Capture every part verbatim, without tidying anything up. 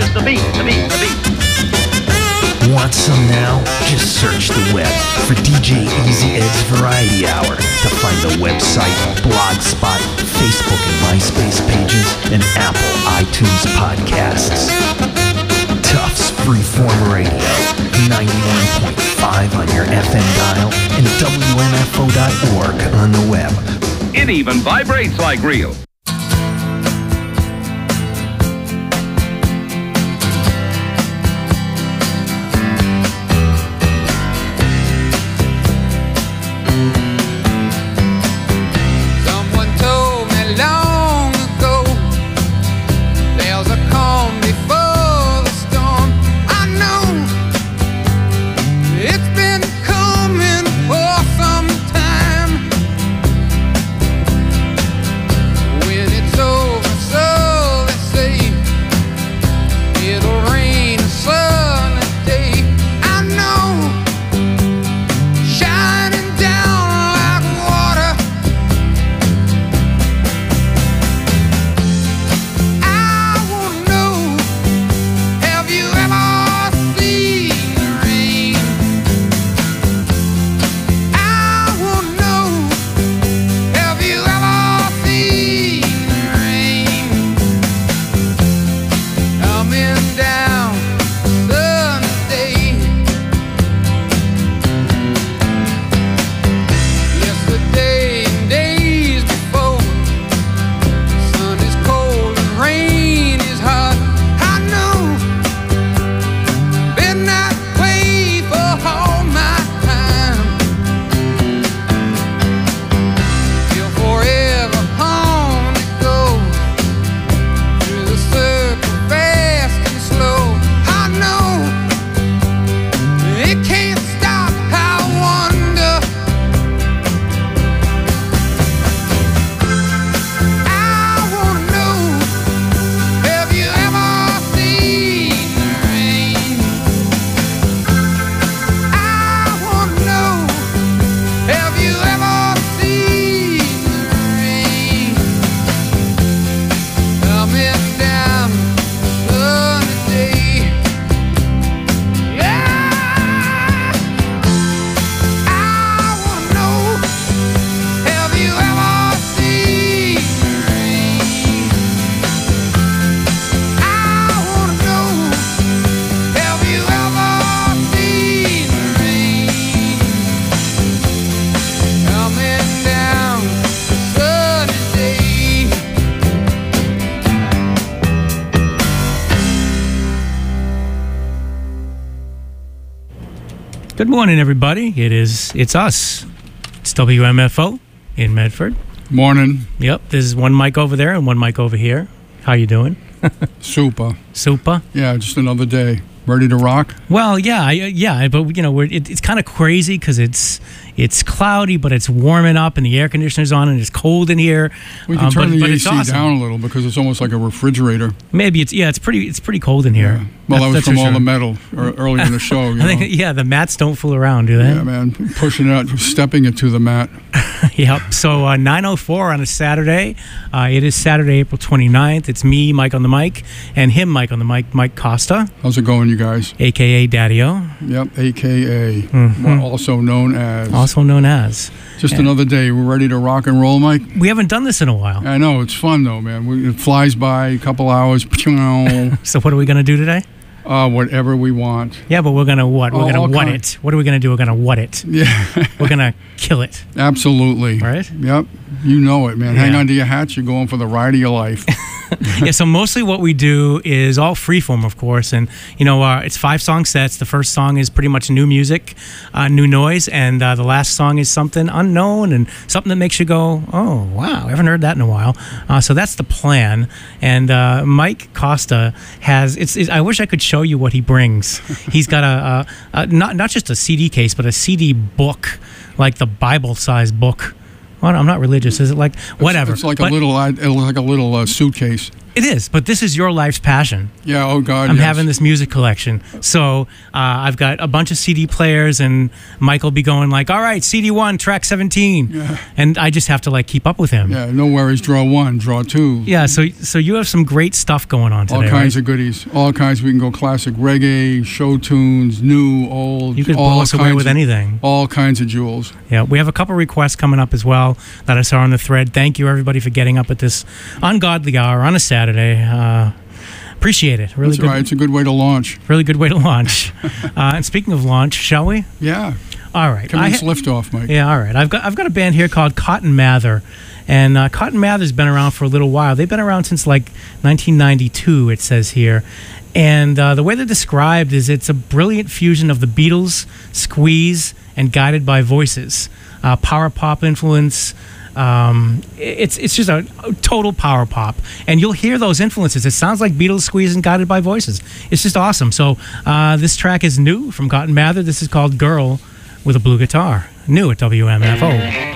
the beat, the beat, the beat. Want some now? Just search the web for D J Easy Ed's Variety Hour to find the website, Blogspot, Facebook and MySpace pages, and Apple iTunes podcasts. Tufts Freeform Radio, ninety-one point five on your F M dial and W M F O dot org on the web. It even vibrates like real. Good morning, everybody. It is, it's us. It's W M F O in Medford. Morning. Yep, there's one mic over there and one mic over here. How you doing? Super. Super? Yeah, just another day. Ready to rock? Well, yeah, I- yeah, but you know, we're, it, it's kind of crazy because it's it's cloudy, but it's warming up, and the air conditioner's on, and it's cold in here. We can Um, turn but- the but A it's C awesome. down a little because it's almost like a refrigerator. Maybe it's yeah, it's pretty it's pretty cold in here. Yeah. Well, That's- that was that's from for all sure. the metal er, early in the show. You I think know? yeah, the mats don't fool around, do they? Yeah, man, pushing it out, stepping it to the mat. Yep. So uh, nine oh four on a Saturday. Uh, it is Saturday, April twenty-ninth. It's me, Mike on the mic, and him, Mike on the mic, Mike Costa, How's it going, you guys? a k a. Daddy-O, Yep, A K A, Mhm. well, also known as. also known as. Just yeah. another day. We're ready to rock and roll, Mike. We haven't done this in a while. I know, it's fun though, man. We, it flies by, a couple hours. uh, So what are we going to do today? whatever we want. Yeah, but we're going to what? We're Oh, going all to what kind- it. What are we going to do? We're going to what it. Yeah, We're going to kill it. absolutely. Right? Yep, you know it, man. Hang Yeah. on to your hats. You're going for the ride of your life. Yeah, so mostly what we do is all freeform, of course, and you know uh, it's five song sets. The first song is pretty much new music, uh, new noise, and uh, the last song is something unknown and something that makes you go, "Oh, wow, I haven't heard that in a while." Uh, so that's the plan. And uh, Mike Costa has. It's, it's. I wish I could show you what he brings. He's got a, a, a not not just a C D case, but a C D book, like the Bible-sized book. Well, I'm not religious. Is it like whatever? It's, it's like But- a little, uh, like a little uh, suitcase. It is, but this is your life's passion. Yeah, oh God, I'm yes. having this music collection. So uh, I've got a bunch of C D players, and Mike will be going like, all right, C D one, track seventeen. Yeah. And I just have to like keep up with him. Yeah, no worries, draw one, draw two. Yeah, so so you have some great stuff going on today, All kinds right? of goodies. All kinds. We can go classic reggae, show tunes, new, old. You could all blow us away kinds with of- anything. All kinds of jewels. Yeah, we have a couple requests coming up as well that I saw on the thread. Thank you, everybody, for getting up at this ungodly hour on a Saturday. Uh, appreciate it. Really That's good, right. It's a good way to launch. really good way to launch. uh, and speaking of launch, shall we? Yeah. All right. I Commence ha- liftoff, Mike. Yeah, all right. I've got I've got a band here called Cotton Mather, and uh, Cotton Mather's been around for a little while. They've been around since like nineteen ninety-two, it says here. And uh, the way they're described is it's a brilliant fusion of the Beatles, Squeeze, and Guided by Voices. Uh, power pop influence. Um, it's it's just a, a total power pop, and you'll hear those influences. It sounds like Beatles, Squeeze, and Guided by Voices. It's just awesome. So uh, this track is new from Cotton Mather. This is called "Girl with a Blue Guitar." New at W M F O.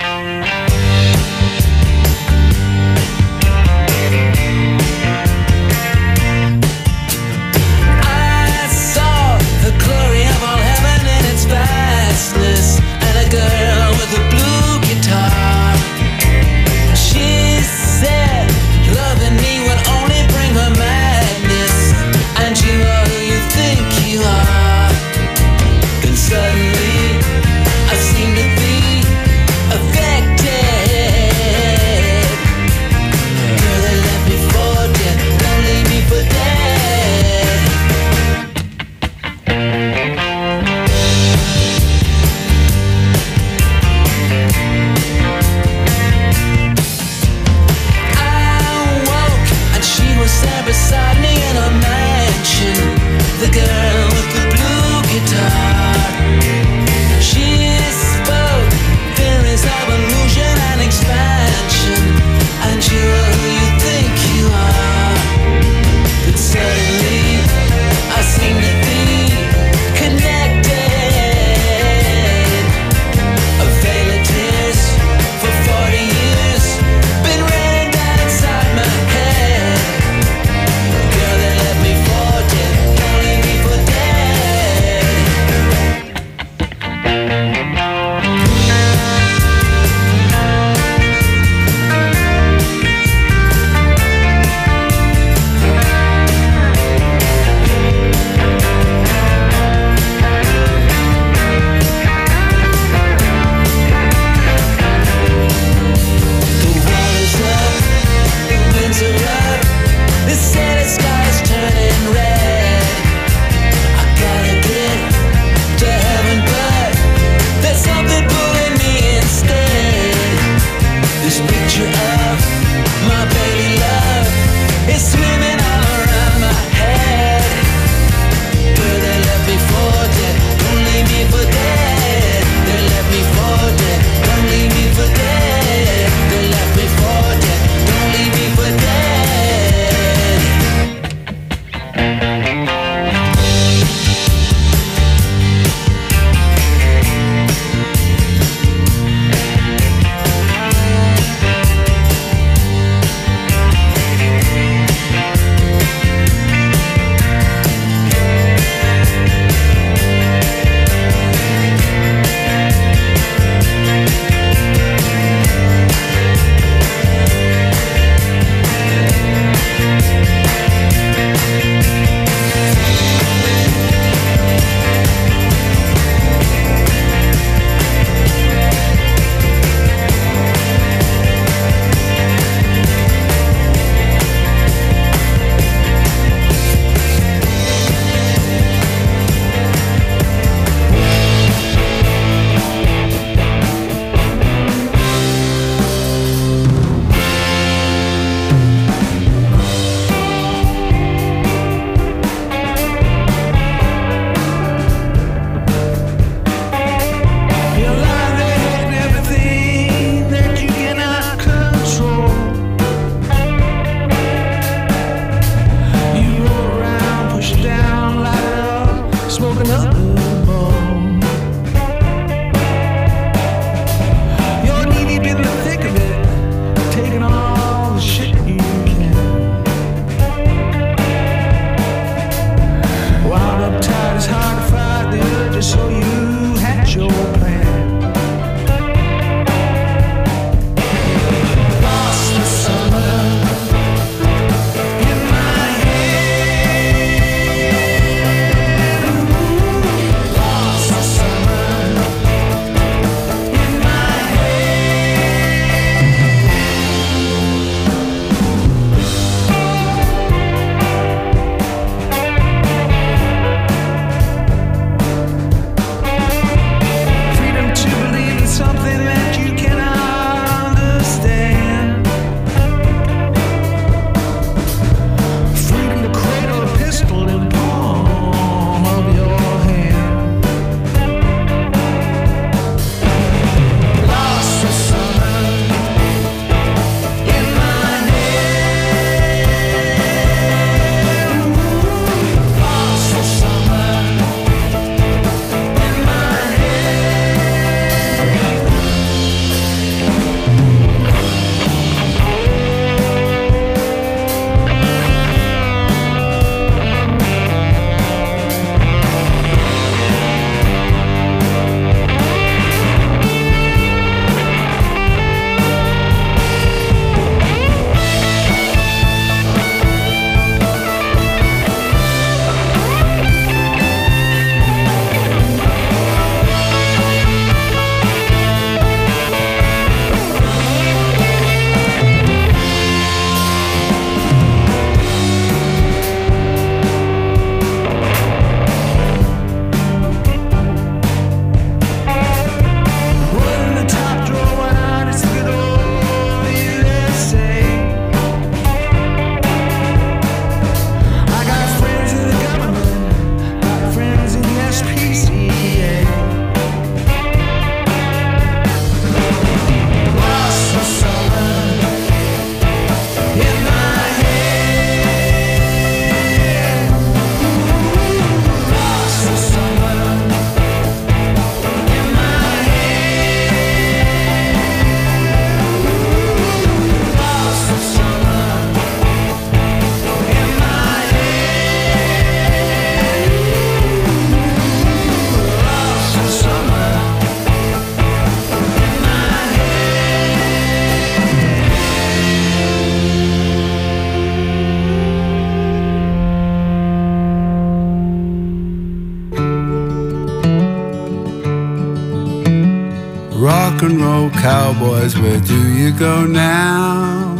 Suddenly, I seem to be a and roll cowboys, where do you go now?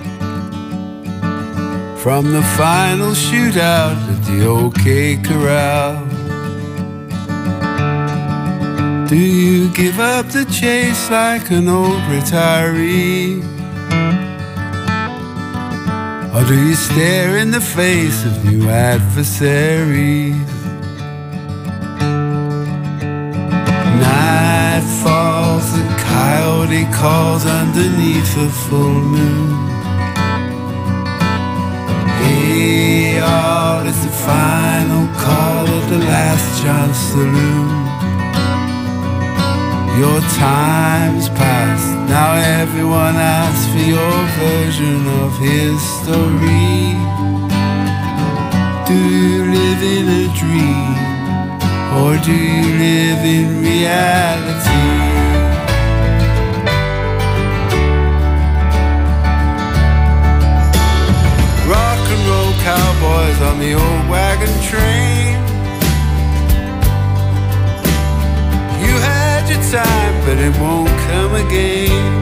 From the final shootout at the OK Corral, do you give up the chase like an old retiree? Or do you stare in the face of new adversaries? Night falls, the coyote calls underneath a full moon. Hey, all is the final call of the last John Saloon. Your time's past, now everyone asks for your version of his story. Do you live in a dream, or do you live in reality? Rock and roll cowboys on the old wagon train. You had your time, but it won't come again.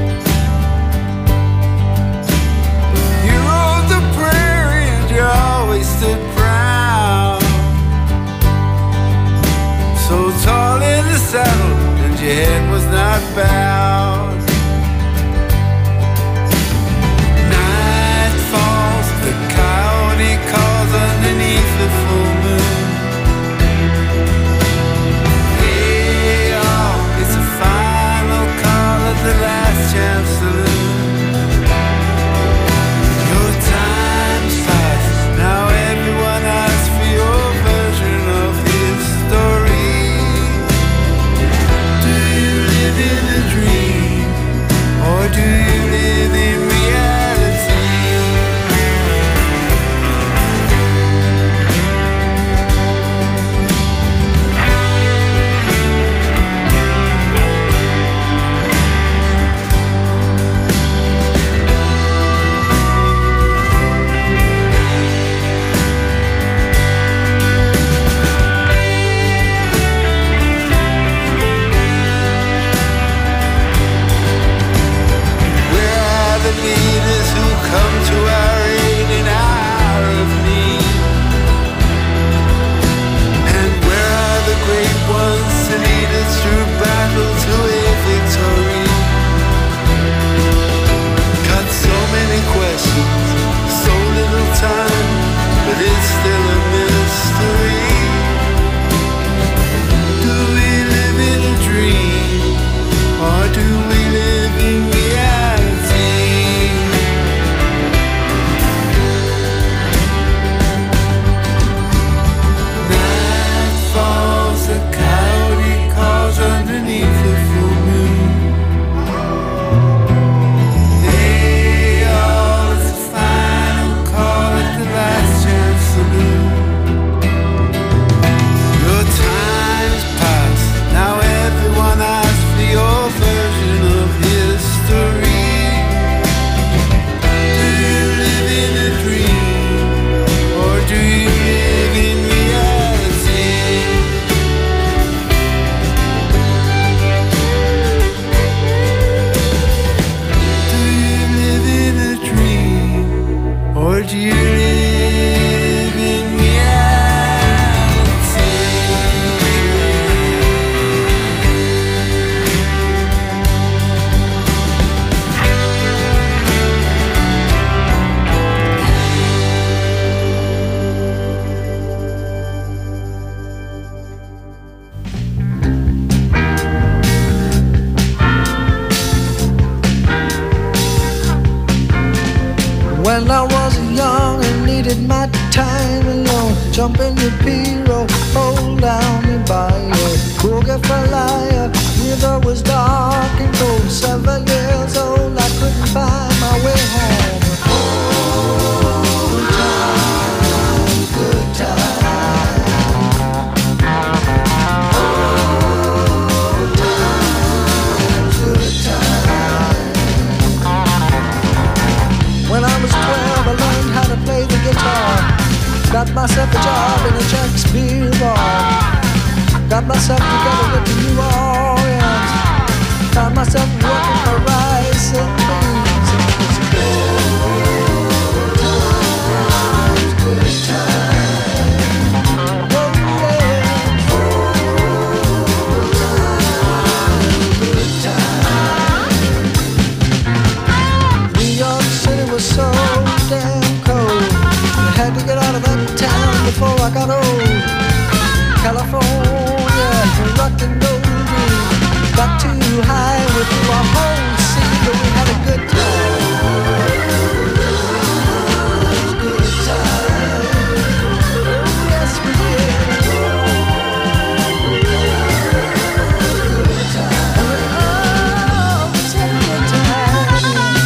You rode the prairie and you always stood proud, so tall in the saddle and your head was not bowed. Night falls, the coyote calls underneath the full moon. The last chance saloon. Your time's fast, now everyone asks for your version of his story. Do you live in a dream, or do you live in reality? Leaders who come to our aid in hour of need, and where are the great ones to lead us through battle to a victory? Got so many questions, so little time, but it's still a mystery. Do we live in a dream, or do we live in reality? The coyote calls underneath the full moon. Hey, all is the final call at the last chance saloon. Your time's past, now everyone asks for your version of history. Do you live in a dream, or do you live in reality? Or do you live in reality? When I was young and needed my time alone, jump in your pirogue, hold down your bio, boogie for liar. River was dark and cold, seven years old, I couldn't find my way home. Old times, good times. Old times, good times. When I was twelve, I learned how to play the guitar. Got myself a job in a Shakespeare bar. Got myself together with the New Orleans. found myself working for rice and beans. It's good times, good times. Oh yeah. Good times. New York City was so damn cold. I had to get out of that town before I got old. California rocked and rolled me. Got too high, we threw our whole scene, but we had a good time. Good time. Yes, we did. Good time. Oh, we had a good time.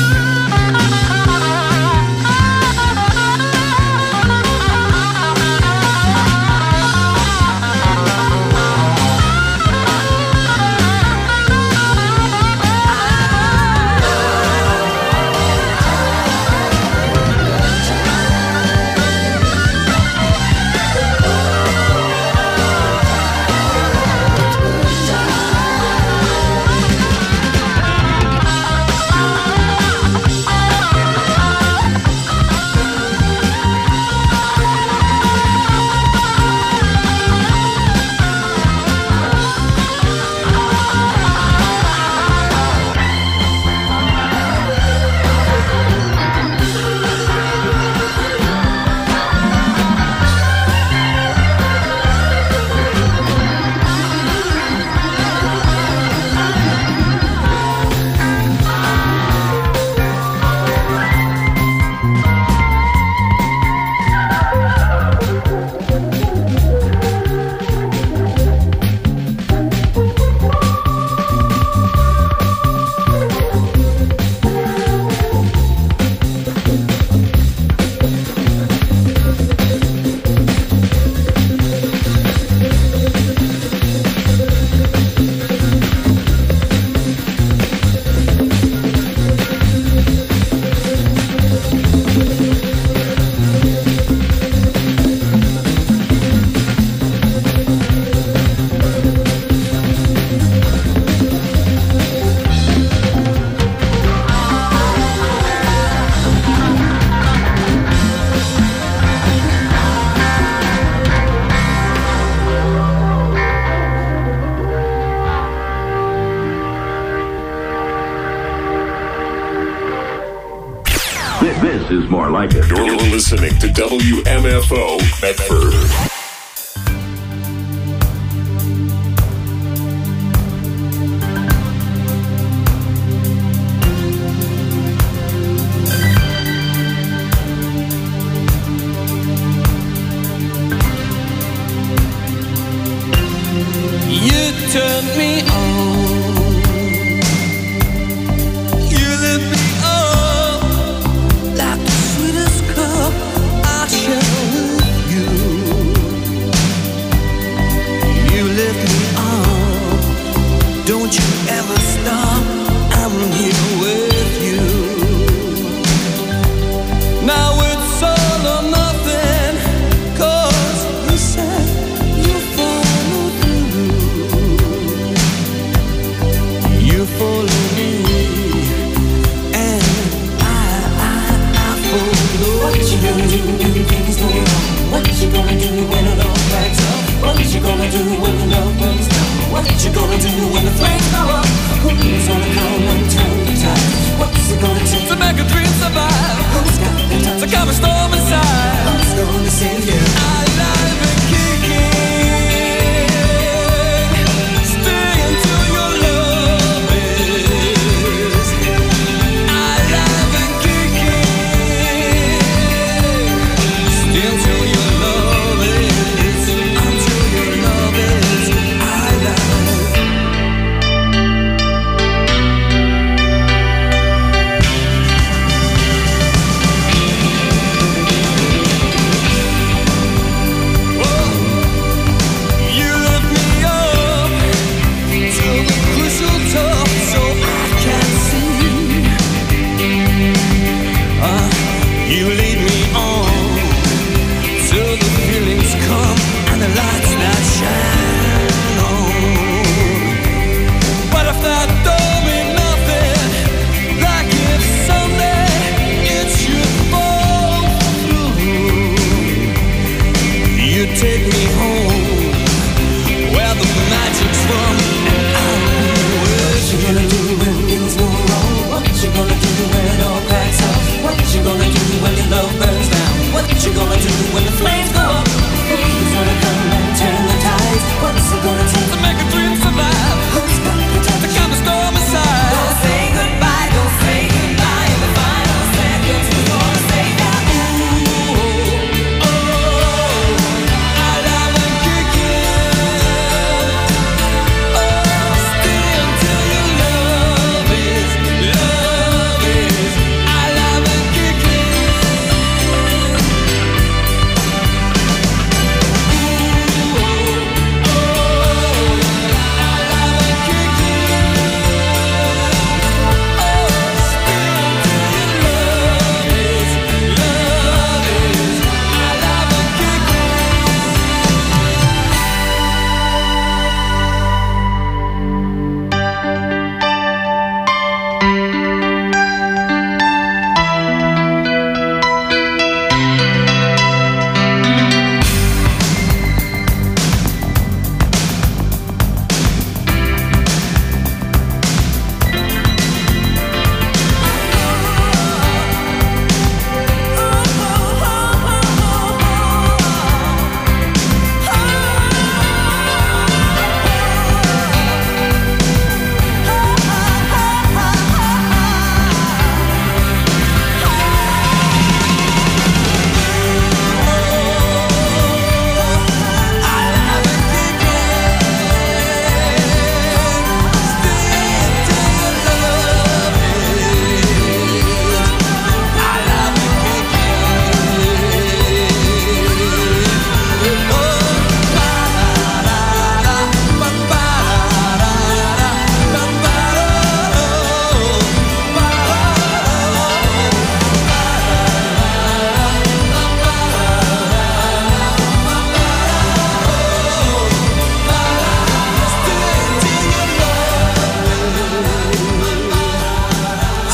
This is more like it. You're listening to W M F O Medford. You turned me on. You lit me up like the sweetest cup I share with you. You lift me up. Don't you ever stop. I'm here with you. Now it's all or nothing, 'cause you said you follow through.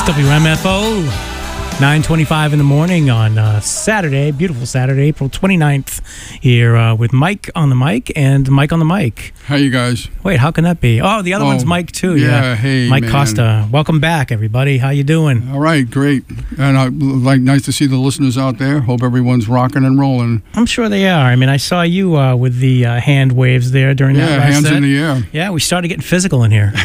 W M F O, nine twenty-five in the morning on uh, Saturday, beautiful Saturday, April twenty-ninth, here uh, with Mike on the mic and Mike on the mic. How you guys? Wait, how can that be? Oh, the other Oh, one's Mike too. yeah, Yeah, hey, Mike man. Costa. Welcome back, everybody. How you doing? All right, great. And I like nice to see the listeners out there. Hope everyone's rocking and rolling. I'm sure they are. I mean, I saw you uh, with the uh, hand waves there during Yeah, that last hands set. in the air. Yeah, we started getting physical in here.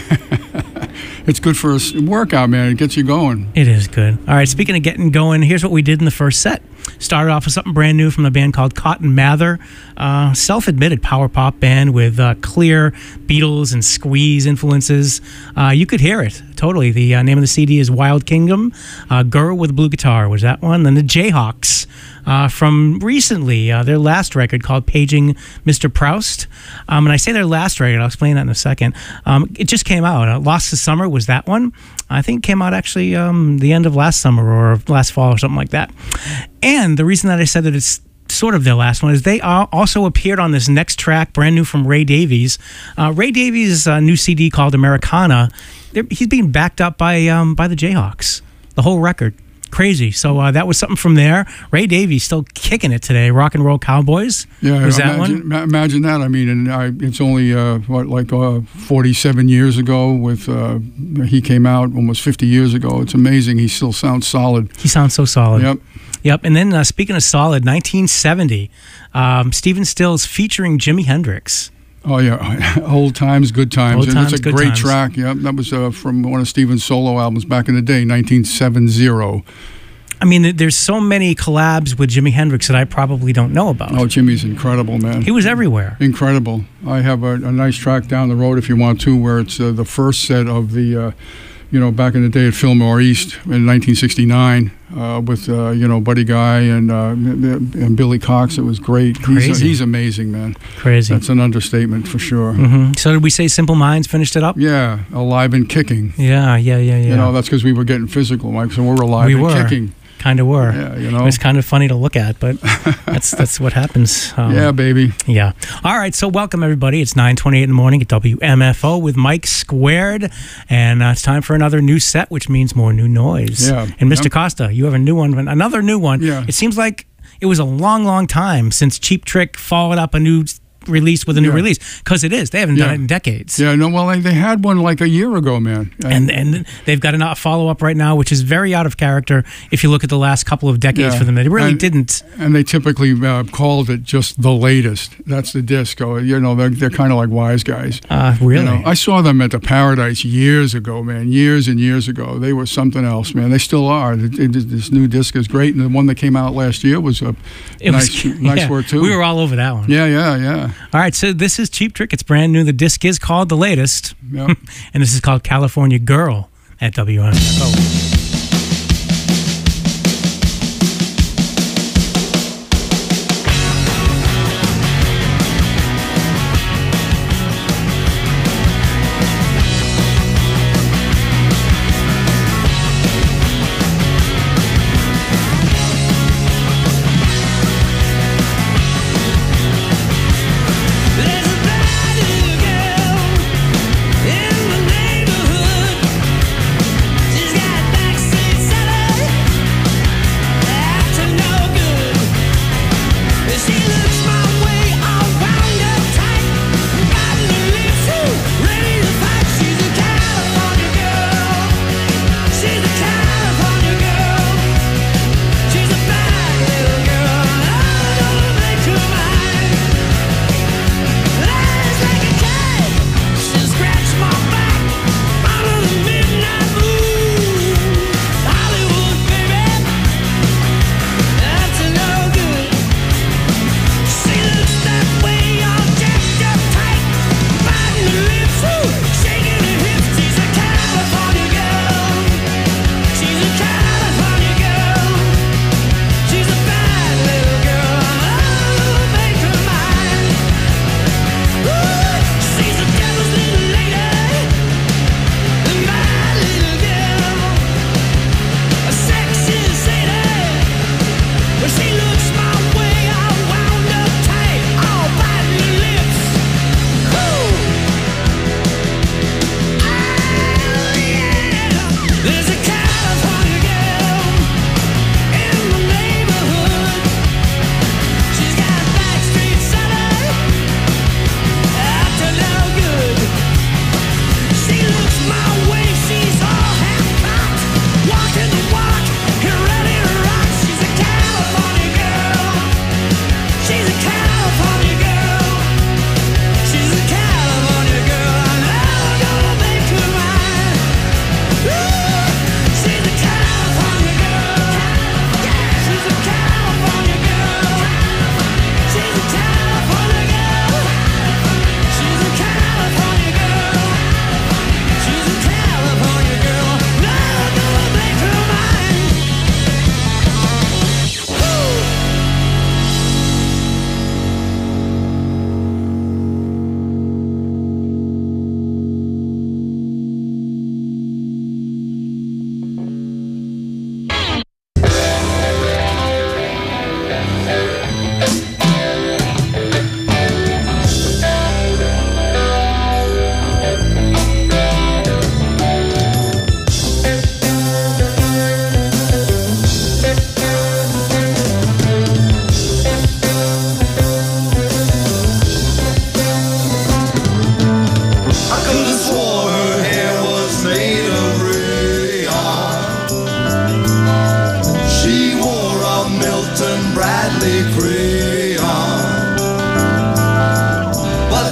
It's good for a s- workout, man. It gets you going. It is good. All right, speaking of getting going, here's what we did in the first set. Started off with something brand new from a band called Cotton Mather, uh, self-admitted power pop band with uh, clear Beatles and Squeeze influences. Uh, you could hear it, totally. The uh, name of the C D is Wild Kingdom. Uh, Girl with a Blue Guitar was that one. Then the Jayhawks uh, from recently, uh, their last record called Paging Mister Proust. Um, and I say their last record, I'll explain that in a second. Um, it just came out. Uh, Lost to Summer was that one. I think it came out actually um, the end of last summer or last fall or something like that. And the reason that I said that it's sort of their last one is they uh, also appeared on this next track, brand new from Ray Davies. Uh, Ray Davies' uh, new C D called Americana. They're, he's being backed up by um, by the Jayhawks, the whole record. Crazy. So uh, that was something from there. Ray Davies still kicking it today. Rock and Roll Cowboys. Yeah, was that imagine, one? ma- imagine that. I mean, and I, it's only uh, what like uh, forty-seven years ago. With uh, he came out almost fifty years ago. It's amazing. He still sounds solid. He sounds so solid. Yep. Yep. And then uh, speaking of solid, nineteen seventy, um, Stephen Stills featuring Jimi Hendrix. Oh yeah, old times, good times. Old and times, it's a good great times. track. Yep, that was uh, from one of Stephen's solo albums back in the day, nineteen seventy. I mean, th- there's so many collabs with Jimi Hendrix that I probably don't know about. Oh, Jimmy's incredible, man. He was everywhere. Incredible. I have a, a nice track down the road if you want to, where it's uh, the first set of the, uh, you know, back in the day at Fillmore East in nineteen sixty-nine uh, with, uh, you know, Buddy Guy and uh, and Billy Cox. It was great. He's, Crazy. he's amazing, man. Crazy. That's an understatement for sure. Mhm. So did we say Simple Minds finished it up? Yeah, alive and kicking. Yeah, yeah, yeah, yeah. You know, that's because we were getting physical, Mike. So we're alive We and were. kicking. Kind of were. Yeah, you know. It's kind of funny to look at, but that's that's what happens. Um, Yeah, baby. Yeah. All right. So welcome everybody. It's nine twenty-eight in the morning at W M F O with Mike Squared, and uh, it's time for another new set, which means more new noise. Yeah. And Mister Yep. Costa, you have a new one, another new one. Yeah. It seems like it was a long, long time since Cheap Trick followed up a new release with a new Yeah. release, because it is. They haven't done Yeah. it in decades. Yeah, no, well, they, they had one like a year ago, man. And and they've got a follow up right now, which is very out of character if you look at the last couple of decades Yeah. for them. They really And- didn't. And they typically uh, called it just the latest. That's the disco. You know, they're, they're kind of like wise guys. Uh, really? You know, I saw them at the Paradise years ago, man. Years and years ago. They were something else, man. They still are. It, it, this new disc is great. And the one that came out last year was a It nice, was nice yeah, work, too. We were all over that one. yeah, yeah, yeah. All right, so this is Cheap Trick. It's brand new. The disc is called The Latest. Yep. And this is called California Girl at W M F O. There's a bad girl in the neighborhood. She's got back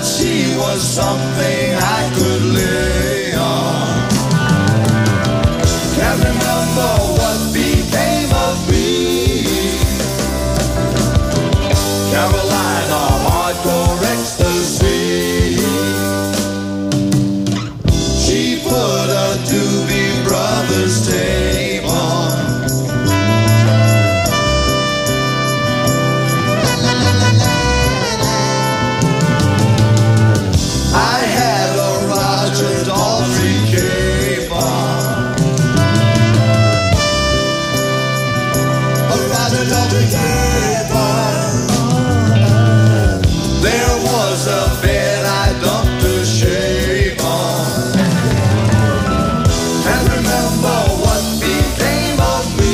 but she was something I could lay on. Can't remember what became of me. Carolina, hardcore ecstasy. She put a Doobie Brothers tape on. I had a Roger Daltrey cape on. A Roger Daltrey cape on. There was a bed I dumped a shave on. And remember what became of me.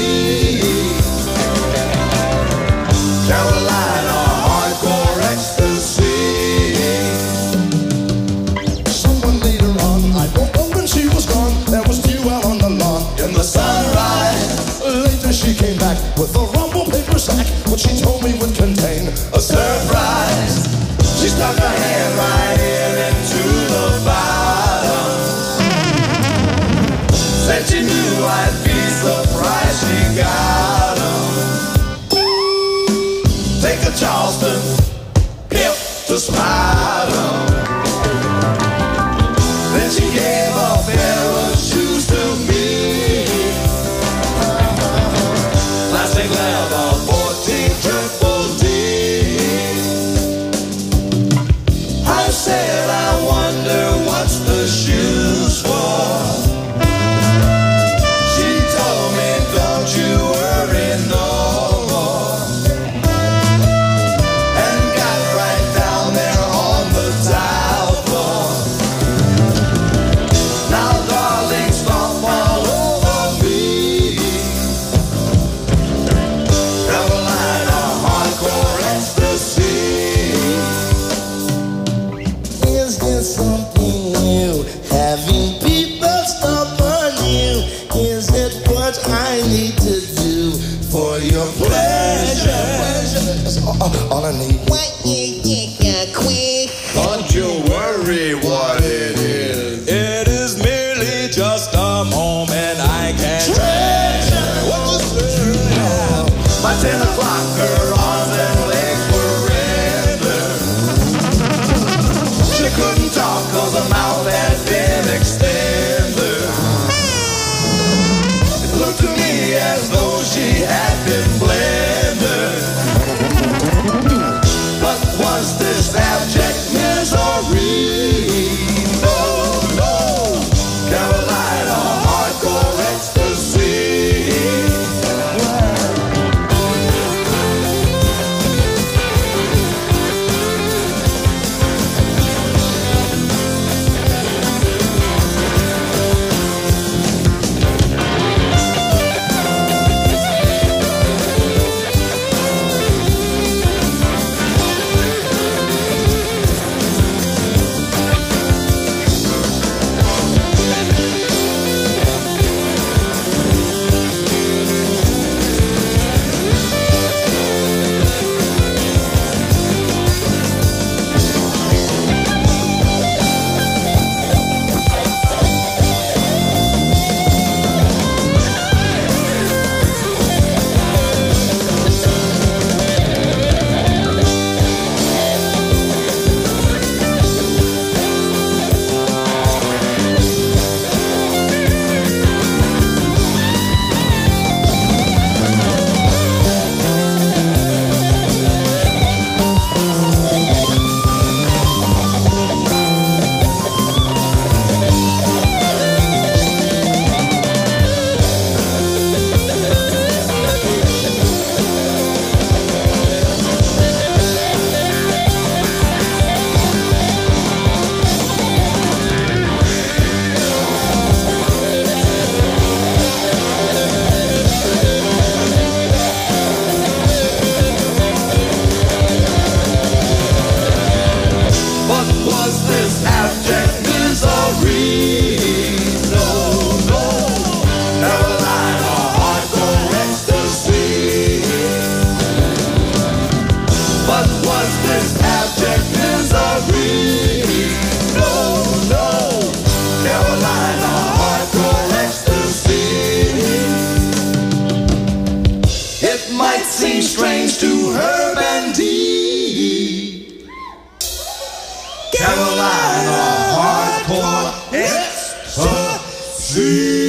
Carolina, hardcore ecstasy. Someone later on, I woke up when she was gone. There was dew out on the lawn in the sunrise. Later she came back with a rumble paper sack, which she told me would contain a surprise. She stuck her hand right in into the bottom. Said she knew I'd be surprised she got 'em. Take a Charleston, hip to spot 'em. Then she gave a pair of shoes to me. Plastic leather, fourteen triple D. I said, I wonder what's the shoes for. She told me, don't you worry no more. And got right down there on the tile floor. Now darling, stomp all over me. Carolina, hardcore ecstasy. Is there something you have Carolina Hardcore Ecstasy.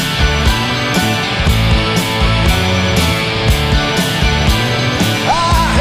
I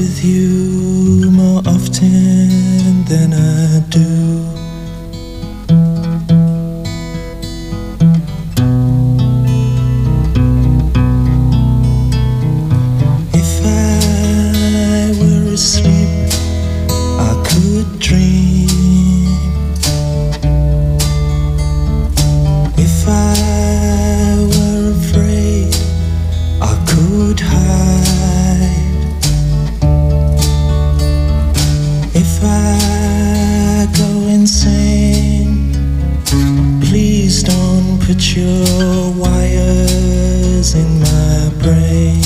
with you more often than I do. If I were asleep, I could dream. If I were afraid, I could hide. If I go insane, please don't put your wires in my brain.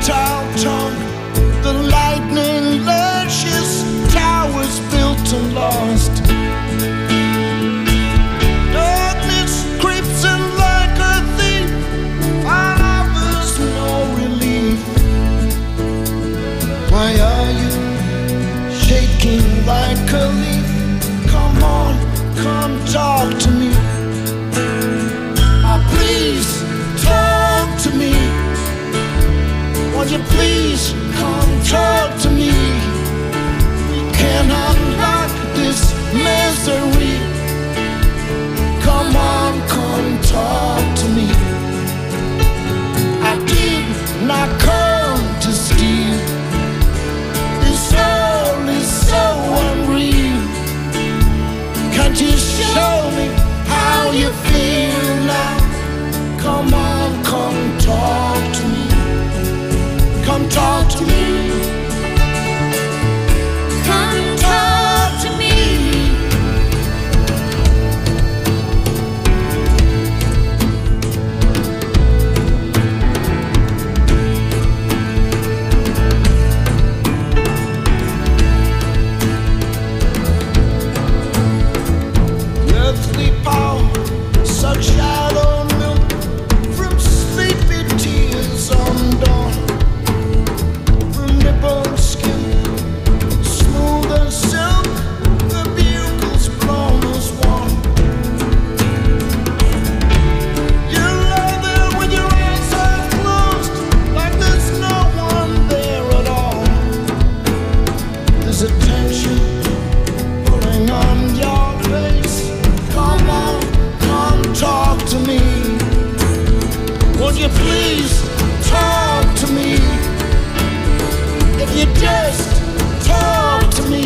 tall tongue, the lightning lashes, towers built and lost. Darkness creeps in like a thief, and offers no relief. Why are you shaking like a leaf? Come on, come talk to me. Oh, please talk to me. Won't you please come talk to me? We can unlock this misery. Come on, come talk to me. I did not come to steal. This all is so unreal. Can't you show me how you feel now? Come on, come talk to me. Come talk to me. Come talk to me. Earthly power, suck shadow milk from sleepy tears on dawn. Nipple skin, smooth as silk, the bugles blown as one. You lie there with your eyes half closed, like there's no one there at all. There's a tension pulling on your face. Come on, come talk to me. Won't you please talk to me? If you just talk to me,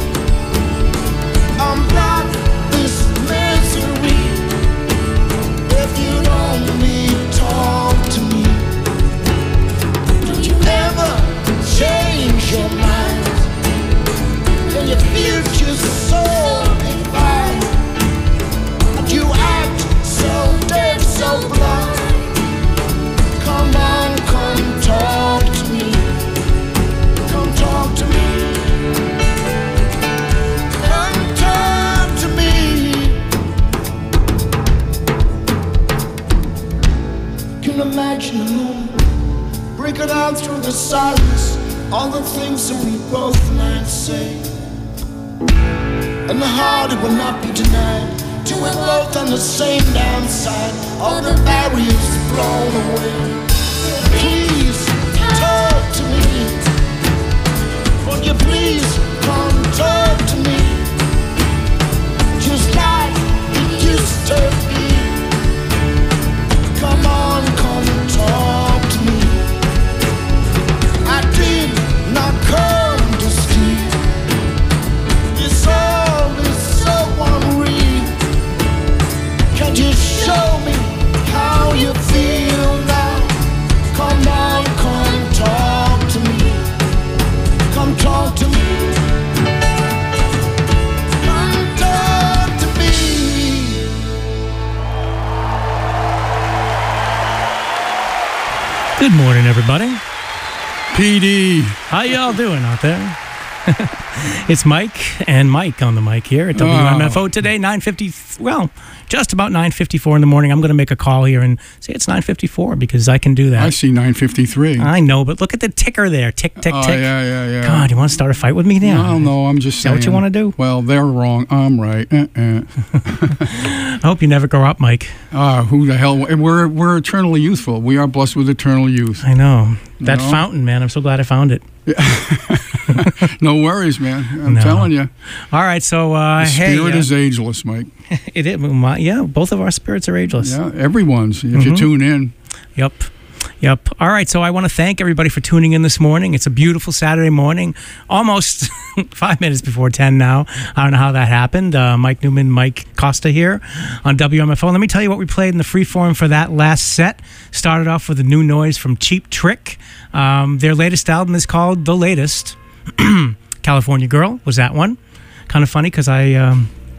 unblock this misery. If you'd only talk to me, don't you ever change your mind? And your future's so divine, and you act so dead, so blind. Come on, come talk to me. Come talk to me. Come talk to me. Can imagine the moon breaking out through the silence, all the things that we both might say, and the heart it will not be denied to we're both on the same downside. All the barriers blown away. Please talk to me. Won't you please come talk to me? Just like it used to be. Come on, come talk to me. I did not come to steal. This all is so unreal. Can't you show me how you feel now? Come on, come talk to me. Come talk to me. Come talk to me. Good morning, everybody. P D. How y'all doing out there? It's Mike and Mike on the mic here at W M F O today, nine fifty, well, just about nine fifty-four in the morning. I'm going to make a call here and say it's nine fifty-four because I can do that. I see nine fifty-three. I know, but look at the ticker there. Tick, tick, Oh, tick. yeah, yeah, yeah. God, you want to start a fight with me now? No, no, I'm just Is that saying. what you want to do? Well, they're wrong. I'm right. Uh-uh. I hope you never grow up, Mike. Ah, who the hell? We're, we're eternally youthful. We are blessed with eternal youth. I know. That know? fountain, man. I'm so glad I found it. No worries, man. I'm No. telling you. All right, so uh, The hey, spirit uh, is ageless, Mike. it is. My, yeah, both of our spirits are ageless. Yeah, everyone's. If you Mhm. tune in. Yep. Yep. All right. So I want to thank everybody for tuning in this morning. It's a beautiful Saturday morning, almost five minutes before ten now. I don't know how that happened. Uh, Mike Newman, Mike Costa here on W M F O. Let me tell you what we played in the freeform for that last set. Started off with a new noise from Cheap Trick. Um, their latest album is called The Latest. California Girl was that one. Kind of funny because I... Um,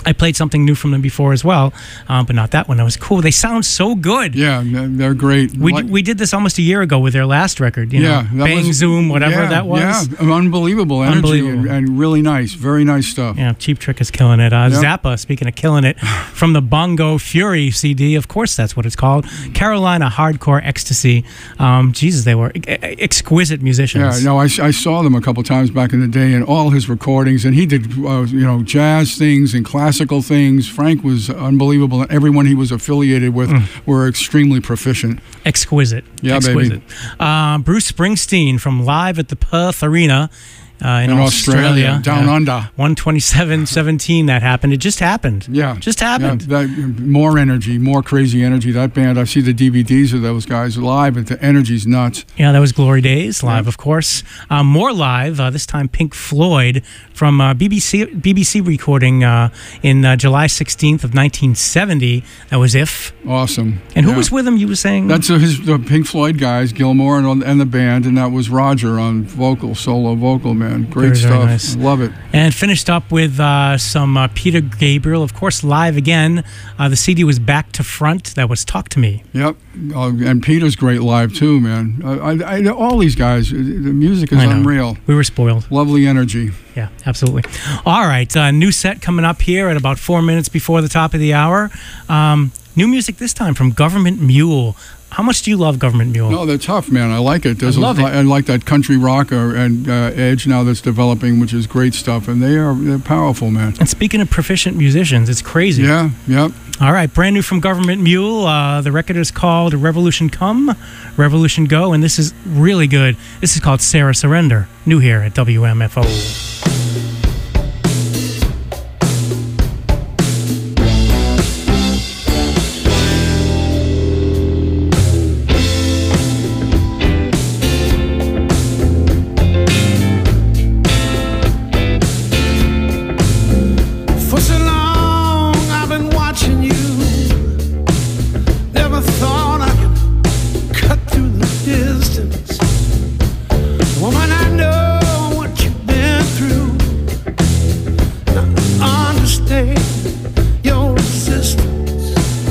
I played something new from them before as well, um, but not that one. That was cool. They sound so good. Yeah, they're great. We Like- we did this almost a year ago with their last record. You yeah, know, that Bang was- Zoom, whatever yeah, that was. Yeah, unbelievable energy Unbelievable. And, and really nice, very nice stuff. Yeah, Cheap Trick is killing it. Uh, Yep. Zappa, speaking of killing it, from the Bongo Fury C D, of course that's what it's called. Carolina Hardcore Ecstasy. Um, Jesus, they were e- e- exquisite musicians. Yeah, no, I, I saw them a couple times back in the day, and all his recordings, and he did, uh, you know, jazz things and classical things. Frank was unbelievable, and everyone he was affiliated with were extremely proficient. Exquisite. Yeah, Exquisite. Uh, Bruce Springsteen from Live at the Perth Arena. Uh, in, In Australia, Australia, down under. one twenty-seven seventeen, that happened. It just happened. Yeah, Just happened. Yeah, that, more energy, more crazy energy. That band, I see the D V Ds of those guys live, and the energy's nuts. Yeah, that was Glory Days live, Yeah. of course. Uh, more live, uh, this time Pink Floyd from uh, B B C B B C recording uh, in uh, July sixteenth of nineteen seventy. That was If. Awesome. And who Yeah. was with him, you were saying? That's uh, his the Pink Floyd guys, Gilmore and, and the band, and that was Roger on vocal, solo vocal, man. Great Very, very stuff. nice. I love it. And finished up with uh, some uh, Peter Gabriel, of course, live again. Uh, the C D was Back to Front. That was Talk to Me. Yep, uh, and Peter's great live too, man. I, I, I, all these guys, uh, the music is I know. unreal. We were spoiled. Lovely energy. Yeah, absolutely. All right, uh, new set coming up here at about four minutes before the top of the hour. Um, new music this time from Government Mule. How much do you love Government Mule? No, they're tough, man. I like it. There's I love a, it. I like that country rock uh, and uh, edge now that's developing, which is great stuff, and they are they're powerful, man. And speaking of proficient musicians, it's crazy. Yeah, yep. All right, brand new from Government Mule. Uh, the record is called Revolution Come, Revolution Go, and this is really good. This is called Sarah Surrender. New here at W M F O. For so long I've been watching you. Never thought I could cut through the distance. Woman, I know what you've been through. And I understand your resistance.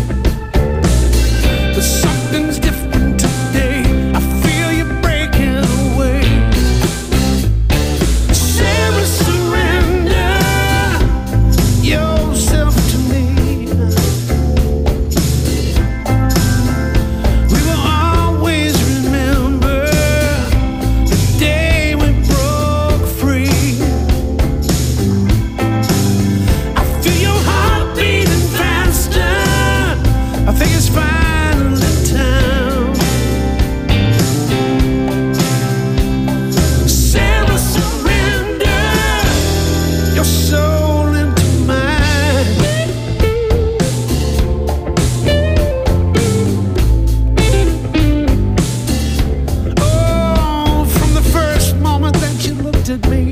But something's different today. I feel you breaking away. Sarah, surrender yourself to me. We will always remember the day we broke free. I feel your heart beating faster. I think it's finally time. Sarah, surrender your soul into mine. Oh, from the first moment that you looked at me,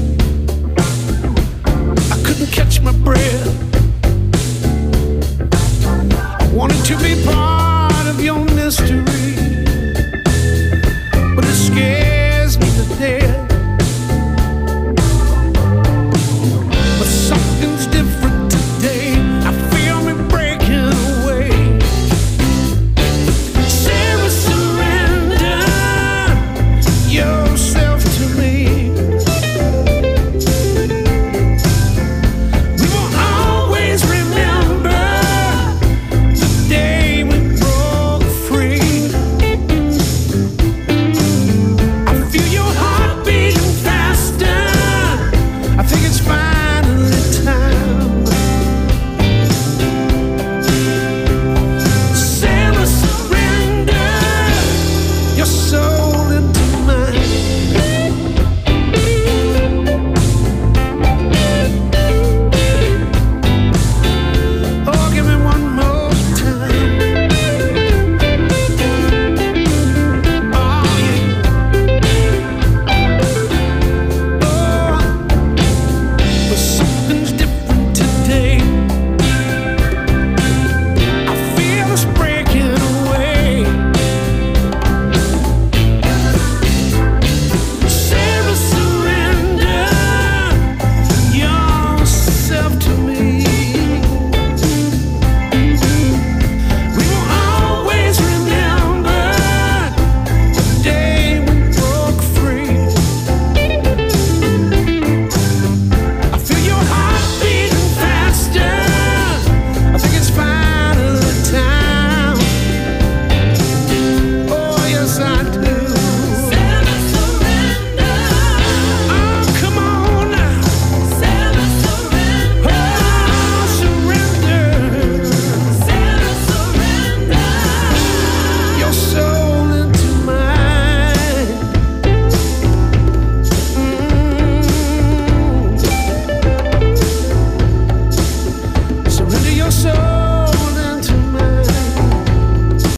I couldn't catch my breath. I wanted to be part of your mystery.